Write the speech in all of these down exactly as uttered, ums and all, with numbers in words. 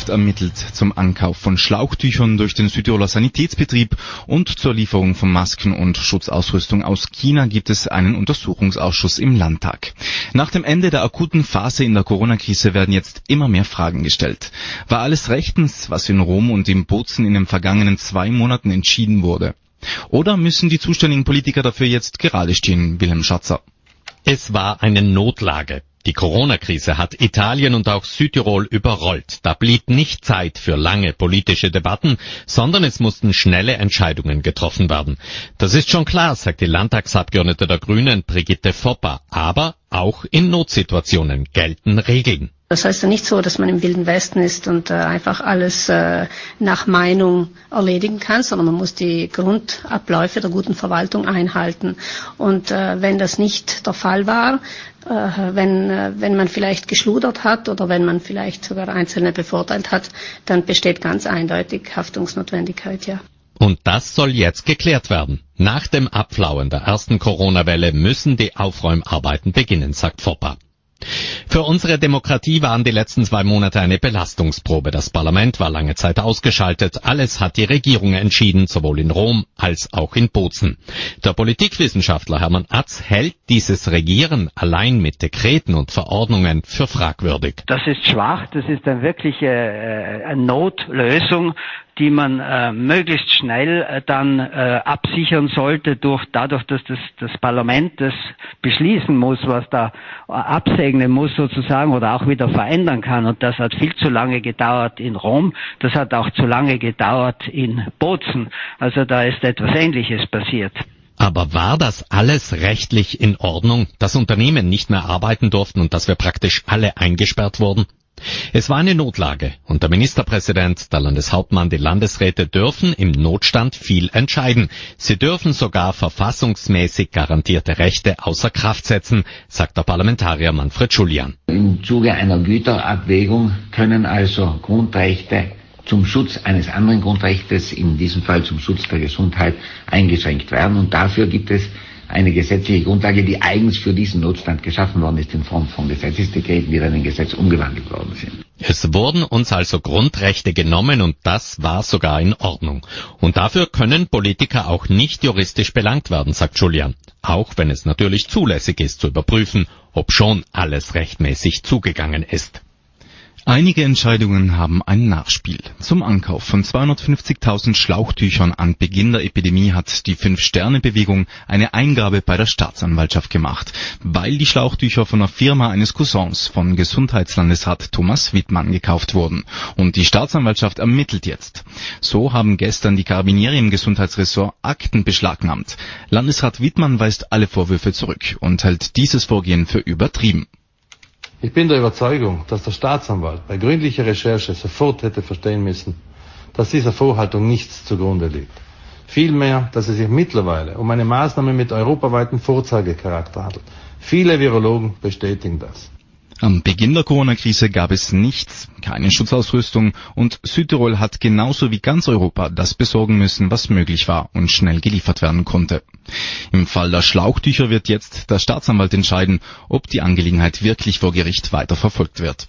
Staatsanwaltschaft ermittelt zum Ankauf von Schlauchtüchern durch den Südtiroler Sanitätsbetrieb und zur Lieferung von Masken und Schutzausrüstung aus China gibt es einen Untersuchungsausschuss im Landtag. Nach dem Ende der akuten Phase in der Corona-Krise werden jetzt immer mehr Fragen gestellt. War alles rechtens, was in Rom und in Bozen in den vergangenen zwei Monaten entschieden wurde? Oder müssen die zuständigen Politiker dafür jetzt gerade stehen, Wilhelm Schatzer? Es war eine Notlage. Die Corona-Krise hat Italien und auch Südtirol überrollt. Da blieb nicht Zeit für lange politische Debatten, sondern es mussten schnelle Entscheidungen getroffen werden. Das ist schon klar, sagt die Landtagsabgeordnete der Grünen Brigitte Foppa. Aber auch in Notsituationen gelten Regeln. Das heißt ja nicht so, dass man im Wilden Westen ist und äh, einfach alles äh, nach Meinung erledigen kann, sondern man muss die Grundabläufe der guten Verwaltung einhalten. Und äh, wenn das nicht der Fall war, äh, wenn, äh, wenn man vielleicht geschludert hat oder wenn man vielleicht sogar Einzelne bevorteilt hat, dann besteht ganz eindeutig Haftungsnotwendigkeit, ja. Und das soll jetzt geklärt werden. Nach dem Abflauen der ersten Corona-Welle müssen die Aufräumarbeiten beginnen, sagt Foppa. Für unsere Demokratie waren die letzten zwei Monate eine Belastungsprobe. Das Parlament war lange Zeit ausgeschaltet. Alles hat die Regierung entschieden, sowohl in Rom als auch in Bozen. Der Politikwissenschaftler Hermann Atz hält dieses Regieren allein mit Dekreten und Verordnungen für fragwürdig. Das ist schwach, das ist eine wirkliche äh, eine Notlösung, die man äh, möglichst schnell äh, dann äh, absichern sollte, durch dadurch, dass das, das Parlament das beschließen muss, was da äh, absegnen muss sozusagen oder auch wieder verändern kann. Und das hat viel zu lange gedauert in Rom, das hat auch zu lange gedauert in Bozen. Also da ist etwas Ähnliches passiert. Aber war das alles rechtlich in Ordnung, dass Unternehmen nicht mehr arbeiten durften und dass wir praktisch alle eingesperrt wurden? Es war eine Notlage und der Ministerpräsident, der Landeshauptmann, die Landesräte dürfen im Notstand viel entscheiden. Sie dürfen sogar verfassungsmäßig garantierte Rechte außer Kraft setzen, sagt der Parlamentarier Manfred Schuljan. Im Zuge einer Güterabwägung können also Grundrechte zum Schutz eines anderen Grundrechtes, in diesem Fall zum Schutz der Gesundheit, eingeschränkt werden. Und dafür gibt es eine gesetzliche Grundlage, die eigens für diesen Notstand geschaffen worden ist in Form von Gesetzesdekreten, die dann in Gesetz umgewandelt worden sind. Es wurden uns also Grundrechte genommen und das war sogar in Ordnung. Und dafür können Politiker auch nicht juristisch belangt werden, sagt Schuljan. Auch wenn es natürlich zulässig ist zu überprüfen, ob schon alles rechtmäßig zugegangen ist. Einige Entscheidungen haben ein Nachspiel. Zum Ankauf von zweihundertfünfzigtausend Schlauchtüchern an Beginn der Epidemie hat die Fünf-Sterne-Bewegung eine Eingabe bei der Staatsanwaltschaft gemacht, weil die Schlauchtücher von der Firma eines Cousins von Gesundheitslandesrat Thomas Wittmann gekauft wurden. Und die Staatsanwaltschaft ermittelt jetzt. So haben gestern die Karabinieri im Gesundheitsressort Akten beschlagnahmt. Landesrat Wittmann weist alle Vorwürfe zurück und hält dieses Vorgehen für übertrieben. Ich bin der Überzeugung, dass der Staatsanwalt bei gründlicher Recherche sofort hätte verstehen müssen, dass dieser Vorhaltung nichts zugrunde liegt. Vielmehr, dass es sich mittlerweile um eine Maßnahme mit europaweiten Vorzeigecharakter handelt. Viele Virologen bestätigen das. Am Beginn der Corona-Krise gab es nichts, keine Schutzausrüstung und Südtirol hat genauso wie ganz Europa das besorgen müssen, was möglich war und schnell geliefert werden konnte. Im Fall der Schlauchtücher wird jetzt der Staatsanwalt entscheiden, ob die Angelegenheit wirklich vor Gericht weiter verfolgt wird.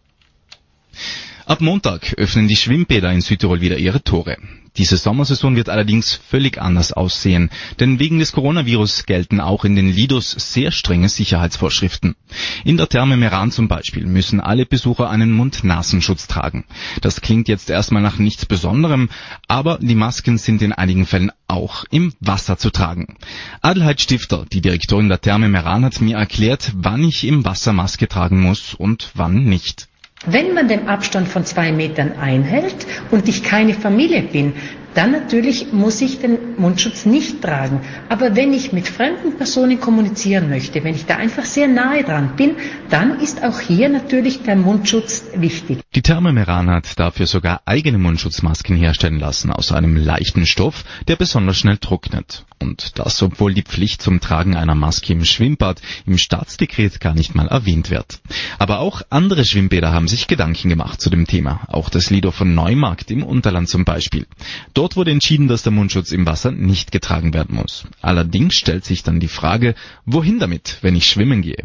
Ab Montag öffnen die Schwimmbäder in Südtirol wieder ihre Tore. Diese Sommersaison wird allerdings völlig anders aussehen, denn wegen des Coronavirus gelten auch in den Lidos sehr strenge Sicherheitsvorschriften. In der Therme Meran zum Beispiel müssen alle Besucher einen Mund-Nasenschutz tragen. Das klingt jetzt erstmal nach nichts Besonderem, aber die Masken sind in einigen Fällen auch im Wasser zu tragen. Adelheid Stifter, die Direktorin der Therme Meran, hat mir erklärt, wann ich im Wasser Maske tragen muss und wann nicht. Wenn man den Abstand von zwei Metern einhält und ich keine Familie bin, dann natürlich muss ich den Mundschutz nicht tragen. Aber wenn ich mit fremden Personen kommunizieren möchte, wenn ich da einfach sehr nahe dran bin, dann ist auch hier natürlich der Mundschutz wichtig. Die Therme Meran hat dafür sogar eigene Mundschutzmasken herstellen lassen aus einem leichten Stoff, der besonders schnell trocknet. Und das, obwohl die Pflicht zum Tragen einer Maske im Schwimmbad im Staatsdekret gar nicht mal erwähnt wird. Aber auch andere Schwimmbäder haben sich Gedanken gemacht zu dem Thema. Auch das Lido von Neumarkt im Unterland zum Beispiel. Dort wurde entschieden, dass der Mundschutz im Wasser nicht getragen werden muss. Allerdings stellt sich dann die Frage, wohin damit, wenn ich schwimmen gehe?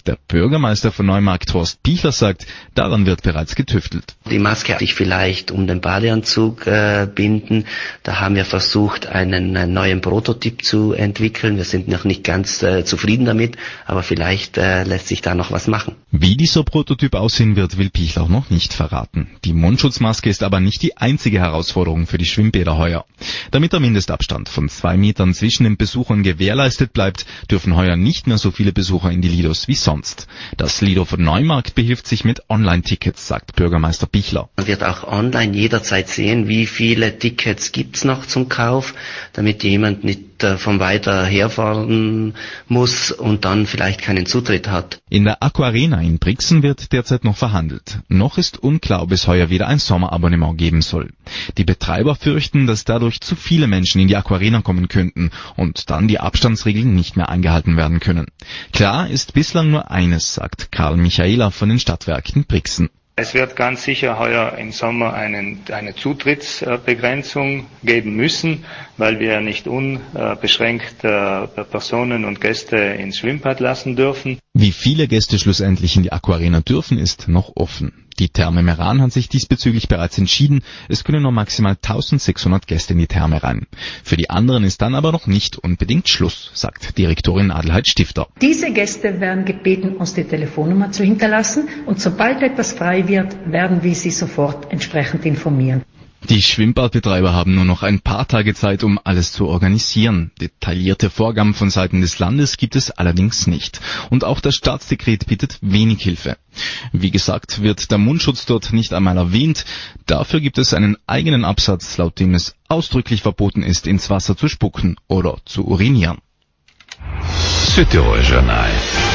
Der Bürgermeister von Neumarkt, Horst Pichler, sagt, daran wird bereits getüftelt. Die Maske sich vielleicht um den Badeanzug äh, binden. Da haben wir versucht, einen, einen neuen Prototyp zu entwickeln. Wir sind noch nicht ganz äh, zufrieden damit, aber vielleicht äh, lässt sich da noch was machen. Wie dieser Prototyp aussehen wird, will Pichler noch nicht verraten. Die Mundschutzmaske ist aber nicht die einzige Herausforderung für die Schwimmbäder heuer. Damit der Mindestabstand von zwei Metern zwischen den Besuchern gewährleistet bleibt, dürfen heuer nicht mehr so viele Besucher in die Lidos wie sonst. Das Lido von Neumarkt behilft sich mit Online-Tickets, sagt Bürgermeister Pichler. Man wird auch online jederzeit sehen, wie viele Tickets gibt's noch zum Kauf, damit jemand nicht äh, von weiter herfahren muss und dann vielleicht keinen Zutritt hat. In der Aquarena in Brixen wird derzeit noch verhandelt. Noch ist unklar, ob es heuer wieder ein Sommerabonnement geben soll. Die Betreiber fürchten, dass dadurch zu viele Menschen in die Aquarena kommen könnten und dann die Abstandsregeln nicht mehr eingehalten werden können. Klar ist bislang nur eines, sagt Karl Michaela von den Stadtwerken Brixen. Es wird ganz sicher heuer im Sommer einen, eine Zutrittsbegrenzung geben müssen, weil wir nicht unbeschränkt äh, Personen und Gäste ins Schwimmbad lassen dürfen. Wie viele Gäste schlussendlich in die Aquarena dürfen, ist noch offen. Die Therme Meran hat sich diesbezüglich bereits entschieden, es können nur maximal eintausendsechshundert Gäste in die Therme rein. Für die anderen ist dann aber noch nicht unbedingt Schluss, sagt Direktorin Adelheid Stifter. Diese Gäste werden gebeten, uns die Telefonnummer zu hinterlassen und sobald etwas frei wird, werden wir sie sofort entsprechend informieren. Die Schwimmbadbetreiber haben nur noch ein paar Tage Zeit, um alles zu organisieren. Detaillierte Vorgaben von Seiten des Landes gibt es allerdings nicht. Und auch das Staatsdekret bietet wenig Hilfe. Wie gesagt, wird der Mundschutz dort nicht einmal erwähnt. Dafür gibt es einen eigenen Absatz, laut dem es ausdrücklich verboten ist, ins Wasser zu spucken oder zu urinieren. Südtirol Journal.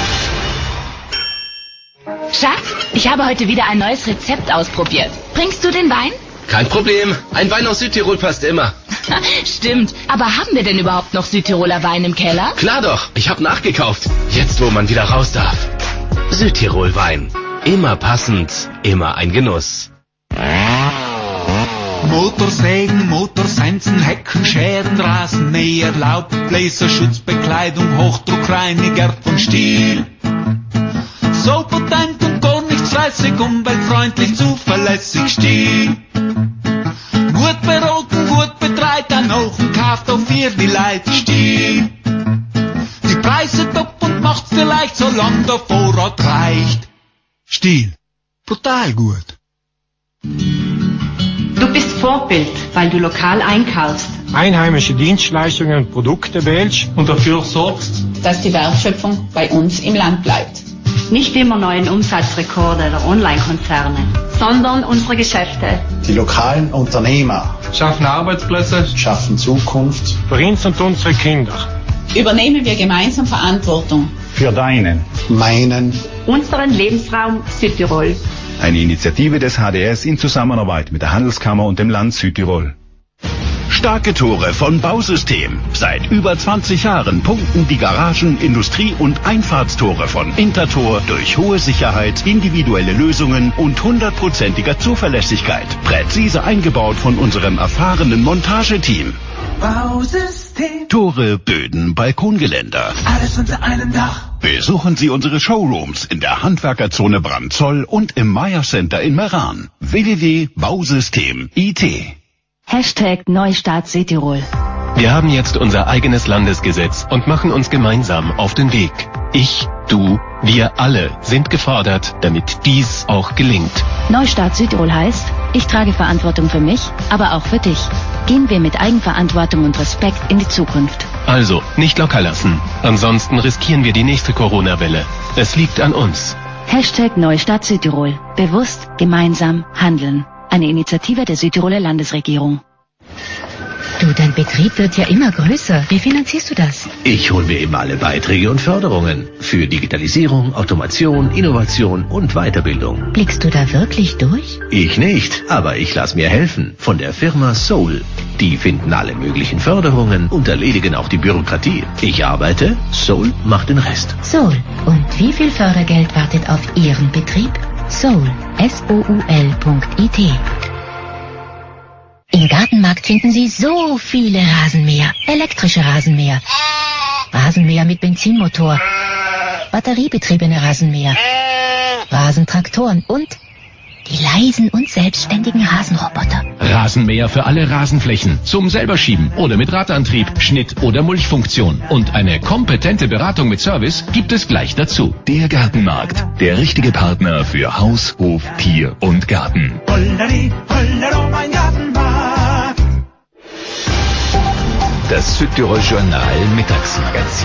Schatz, ich habe heute wieder ein neues Rezept ausprobiert. Bringst du den Wein? Kein Problem. Ein Wein aus Südtirol passt immer. Stimmt. Aber haben wir denn überhaupt noch Südtiroler Wein im Keller? Klar doch. Ich habe nachgekauft. Jetzt, wo man wieder raus darf. Südtirol Wein. Immer passend. Immer ein Genuss. Motorsägen, Motorsensen, Heckenscheren, Rasenmäher, Laubbläser, Schutzbekleidung, Hochdruckreiniger von Stihl. So potent und gar nichts fleißig, umweltfreundlich, zuverlässig Stihl. Gut beraten, gut betreut, dann auch und kauft auf ihr die Leute Stihl. Die Preise top und macht's dir leicht, solange der Vorrat reicht. Stihl. Brutal gut. Du bist Vorbild, weil du lokal einkaufst. Einheimische Dienstleistungen und Produkte wählst und dafür sorgst, dass die Wertschöpfung bei uns im Land bleibt. Nicht immer neuen Umsatzrekorde der Online-Konzerne, sondern unsere Geschäfte. Die lokalen Unternehmer schaffen Arbeitsplätze, schaffen Zukunft. Für uns und unsere Kinder. Übernehmen wir gemeinsam Verantwortung. Für deinen, meinen, unseren Lebensraum Südtirol. Eine Initiative des H D S in Zusammenarbeit mit der Handelskammer und dem Land Südtirol. Starke Tore von Bausystem. Seit über zwanzig Jahren punkten die Garagen, Industrie- und Einfahrtstore von Intertor durch hohe Sicherheit, individuelle Lösungen und hundertprozentiger Zuverlässigkeit. Präzise eingebaut von unserem erfahrenen Montageteam. Bausystem. Tore, Böden, Balkongeländer. Alles unter einem Dach. Besuchen Sie unsere Showrooms in der Handwerkerzone Brandzoll und im Meyer Center in Meran. w w w punkt bausystem punkt i t. Hashtag Neustart Südtirol. Wir haben jetzt unser eigenes Landesgesetz und machen uns gemeinsam auf den Weg. Ich, du, wir alle sind gefordert, damit dies auch gelingt. Neustart Südtirol heißt, ich trage Verantwortung für mich, aber auch für dich. Gehen wir mit Eigenverantwortung und Respekt in die Zukunft. Also, nicht locker lassen. Ansonsten riskieren wir die nächste Corona-Welle. Es liegt an uns. Hashtag Neustart Südtirol. Bewusst, gemeinsam, handeln. Eine Initiative der Südtiroler Landesregierung. Du, dein Betrieb wird ja immer größer. Wie finanzierst du das? Ich hole mir immer alle Beiträge und Förderungen für Digitalisierung, Automation, Innovation und Weiterbildung. Blickst du da wirklich durch? Ich nicht, aber ich lasse mir helfen von der Firma Soul. Die finden alle möglichen Förderungen und erledigen auch die Bürokratie. Ich arbeite, Soul macht den Rest. Soul. Und wie viel Fördergeld wartet auf Ihren Betrieb? Soul. S O U L Punkt I T. Im Gartenmarkt finden Sie so viele Rasenmäher. Elektrische Rasenmäher. Rasenmäher mit Benzinmotor. batteriebetriebene Rasenmäher, Rasentraktoren und die leisen und selbstständigen Rasenroboter. Rasenmäher für alle Rasenflächen, zum selberschieben oder mit Radantrieb, Schnitt- oder Mulchfunktion. Und eine kompetente Beratung mit Service gibt es gleich dazu. Der Gartenmarkt, der richtige Partner für Haus, Hof, Tier und Garten. Holleri, hollero, mein Gartenmarkt. Das Südtirol Journal Mittagsmagazin.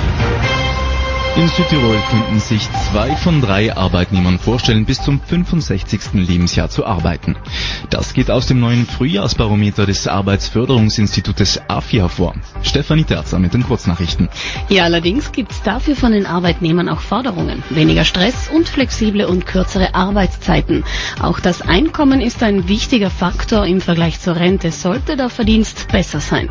In Südtirol könnten sich zwei von drei Arbeitnehmern vorstellen, bis zum fünfundsechzigsten Lebensjahr zu arbeiten. Das geht aus dem neuen Frühjahrsbarometer des Arbeitsförderungsinstitutes A F I hervor. Stefanie Terzer mit den Kurznachrichten. Ja, allerdings gibt's dafür von den Arbeitnehmern auch Forderungen. Weniger Stress und flexible und kürzere Arbeitszeiten. Auch das Einkommen ist ein wichtiger Faktor im Vergleich zur Rente, sollte der Verdienst besser sein.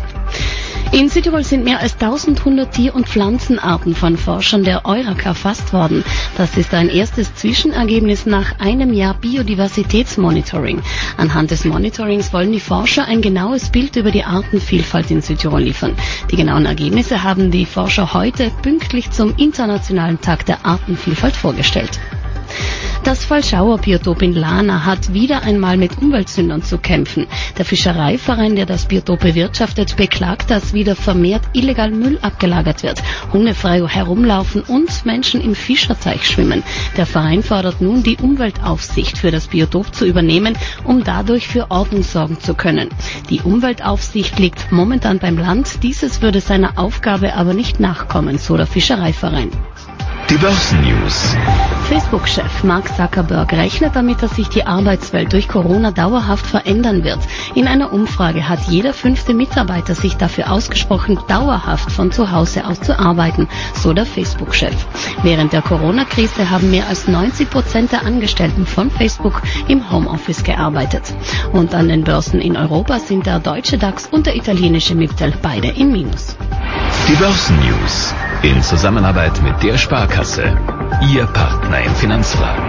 In Südtirol sind mehr als elfhundert Tier- und Pflanzenarten von Forschern der EURACA erfasst worden. Das ist ein erstes Zwischenergebnis nach einem Jahr Biodiversitätsmonitoring. Anhand des Monitorings wollen die Forscher ein genaues Bild über die Artenvielfalt in Südtirol liefern. Die genauen Ergebnisse haben die Forscher heute pünktlich zum Internationalen Tag der Artenvielfalt vorgestellt. Das Fallschauer-Biotop in Lana hat wieder einmal mit Umweltsündern zu kämpfen. Der Fischereiverein, der das Biotop bewirtschaftet, beklagt, dass wieder vermehrt illegal Müll abgelagert wird, Hunde frei herumlaufen und Menschen im Fischerteich schwimmen. Der Verein fordert nun, die Umweltaufsicht für das Biotop zu übernehmen, um dadurch für Ordnung sorgen zu können. Die Umweltaufsicht liegt momentan beim Land, dieses würde seiner Aufgabe aber nicht nachkommen, so der Fischereiverein. Die Börsennews. Facebook-Chef Mark Zuckerberg rechnet damit, dass sich die Arbeitswelt durch Corona dauerhaft verändern wird. In einer Umfrage hat jeder fünfte Mitarbeiter sich dafür ausgesprochen, dauerhaft von zu Hause aus zu arbeiten, so der Facebook-Chef. Während der Corona-Krise haben mehr als neunzig Prozent der Angestellten von Facebook im Homeoffice gearbeitet. Und an den Börsen in Europa sind der deutsche DAX und der italienische MIPTEL beide im Minus. Die Börsennews in Zusammenarbeit mit der Sparkasse, Ihr Partner in Finanzfragen.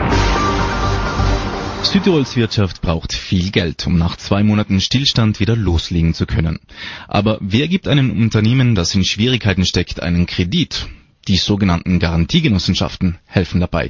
Südtirols Wirtschaft braucht viel Geld, um nach zwei Monaten Stillstand wieder loslegen zu können. Aber wer gibt einem Unternehmen, das in Schwierigkeiten steckt, einen Kredit? Die sogenannten Garantiegenossenschaften helfen dabei.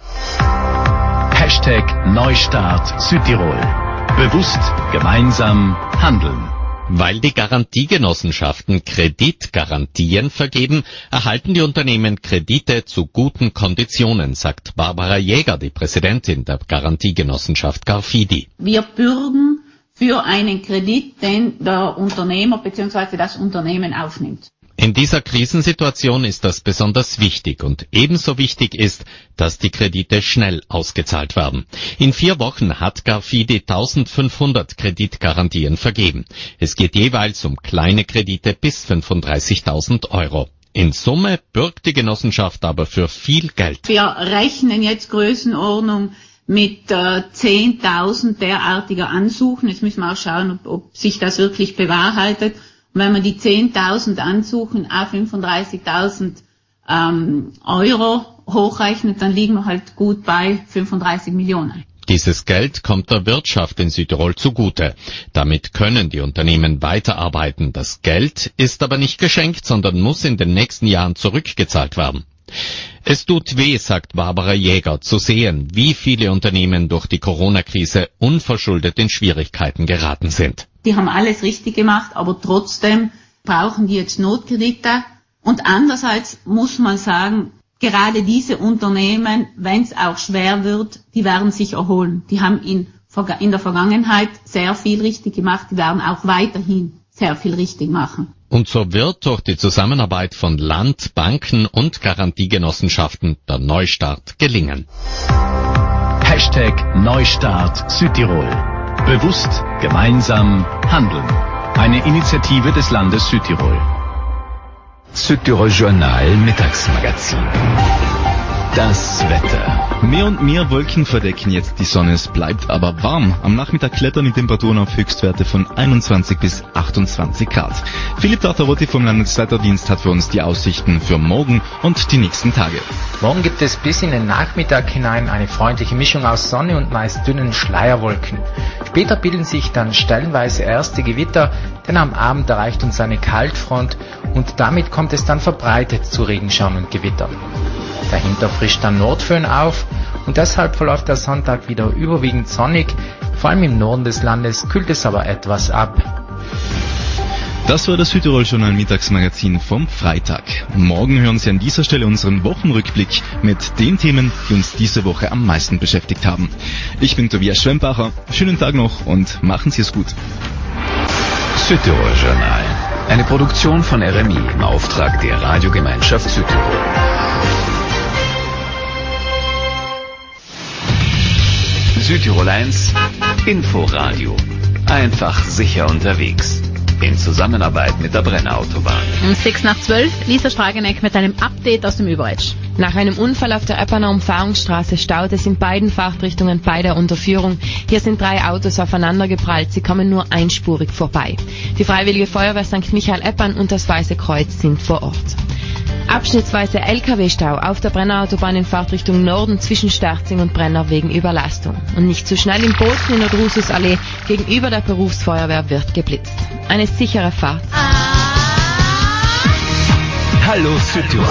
Hashtag Neustart Südtirol. Bewusst, gemeinsam handeln. Weil die Garantiegenossenschaften Kreditgarantien vergeben, erhalten die Unternehmen Kredite zu guten Konditionen, sagt Barbara Jäger, die Präsidentin der Garantiegenossenschaft Garfidi. Wir bürgen für einen Kredit, den der Unternehmer bzw. das Unternehmen aufnimmt. In dieser Krisensituation ist das besonders wichtig und ebenso wichtig ist, dass die Kredite schnell ausgezahlt werden. In vier Wochen hat Garfidi eintausendfünfhundert Kreditgarantien vergeben. Es geht jeweils um kleine Kredite bis fünfunddreißigtausend Euro. In Summe bürgt die Genossenschaft aber für viel Geld. Wir rechnen jetzt Größenordnung mit äh, zehntausend derartiger Ansuchen. Jetzt müssen wir auch schauen, ob, ob sich das wirklich bewahrheitet. Und wenn man die zehntausend Ansuchen auf fünfunddreißigtausend ähm, Euro hochrechnet, dann liegen wir halt gut bei fünfunddreißig Millionen. Dieses Geld kommt der Wirtschaft in Südtirol zugute. Damit können die Unternehmen weiterarbeiten. Das Geld ist aber nicht geschenkt, sondern muss in den nächsten Jahren zurückgezahlt werden. Es tut weh, sagt Barbara Jäger, zu sehen, wie viele Unternehmen durch die Corona-Krise unverschuldet in Schwierigkeiten geraten sind. Die haben alles richtig gemacht, aber trotzdem brauchen die jetzt Notkredite. Und andererseits muss man sagen, gerade diese Unternehmen, wenn es auch schwer wird, die werden sich erholen. Die haben in, in der Vergangenheit sehr viel richtig gemacht, die werden auch weiterhin sehr viel richtig machen. Und so wird durch die Zusammenarbeit von Land, Banken und Garantiegenossenschaften der Neustart gelingen. Hashtag Neustart Südtirol. Bewusst, gemeinsam handeln. Eine Initiative des Landes Südtirol. Südtirol Journal Mittagsmagazin. Das Wetter. Mehr und mehr Wolken verdecken jetzt die Sonne, es bleibt aber warm. Am Nachmittag klettern die Temperaturen auf Höchstwerte von einundzwanzig bis achtundzwanzig Grad. Philipp Tartarotti vom Landeswetterdienst hat für uns die Aussichten für morgen und die nächsten Tage. Morgen gibt es bis in den Nachmittag hinein eine freundliche Mischung aus Sonne und meist dünnen Schleierwolken. Später bilden sich dann stellenweise erste Gewitter, denn am Abend erreicht uns eine Kaltfront und damit kommt es dann verbreitet zu Regenschauern und Gewittern. Dahinter frischt dann Nordföhn auf und deshalb verläuft der Sonntag wieder überwiegend sonnig. Vor allem im Norden des Landes kühlt es aber etwas ab. Das war das Südtirol-Journal Mittagsmagazin vom Freitag. Morgen hören Sie an dieser Stelle unseren Wochenrückblick mit den Themen, die uns diese Woche am meisten beschäftigt haben. Ich bin Tobias Schwembacher. Schönen Tag noch und machen Sie es gut. Südtirol-Journal. Eine Produktion von R M I im Auftrag der Radiogemeinschaft Südtirol. Südtirol eins Inforadio. Einfach sicher unterwegs. In Zusammenarbeit mit der Brenner Autobahn. Um sechs nach zwölf, Lisa Strageneck mit einem Update aus dem Überetsch. Nach einem Unfall auf der Epperner Umfahrungsstraße staut es in beiden Fahrtrichtungen bei der Unterführung. Hier sind drei Autos aufeinander geprallt, sie kommen nur einspurig vorbei. Die Freiwillige Feuerwehr Sankt Michael Eppern und das Weiße Kreuz sind vor Ort. Abschnittsweise L K W-Stau auf der Brenner Autobahn in Fahrtrichtung Norden zwischen Sterzing und Brenner wegen Überlastung. Und nicht zu schnell in Bozen in der Drususallee gegenüber der Berufsfeuerwehr wird geblitzt. Eine sichere Fahrt. Hallo Südtirol.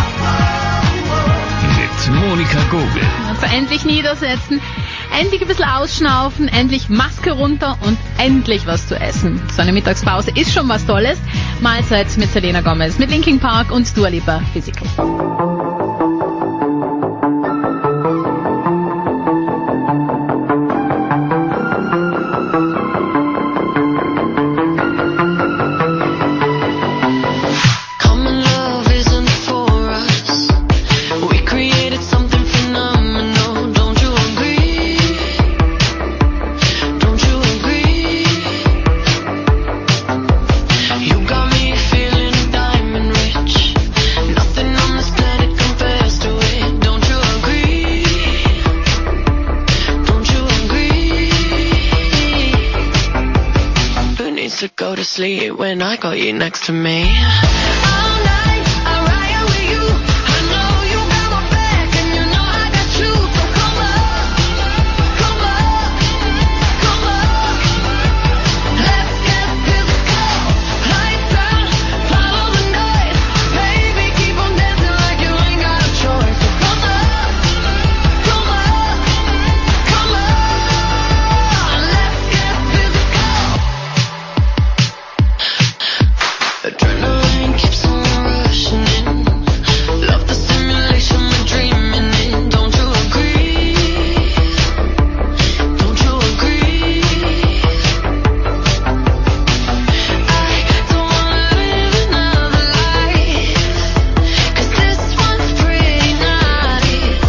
Mit Monika Gogel. Also endlich niedersetzen, endlich ein bisschen ausschnaufen, endlich Maske runter und endlich was zu essen. So eine Mittagspause ist schon was Tolles. Mahlzeit mit Selena Gomez, mit Linkin Park und Dua Lipa Physical. Sleep when I got you next to me.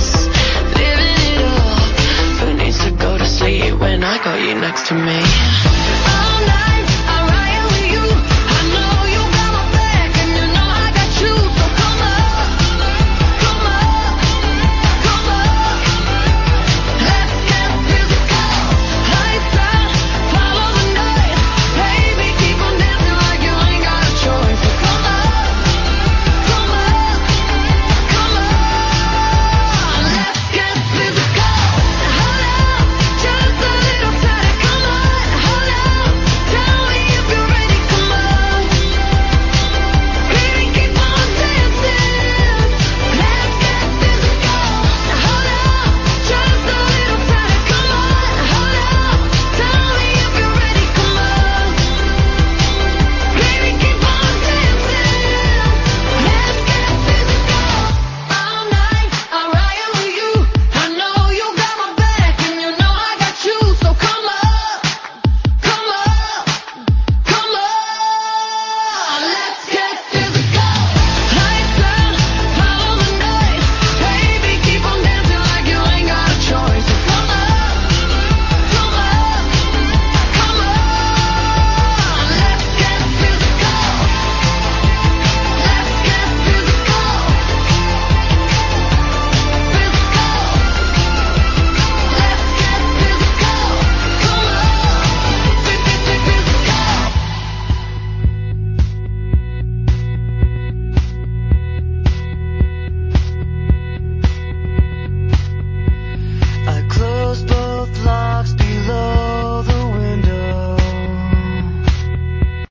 Next to me.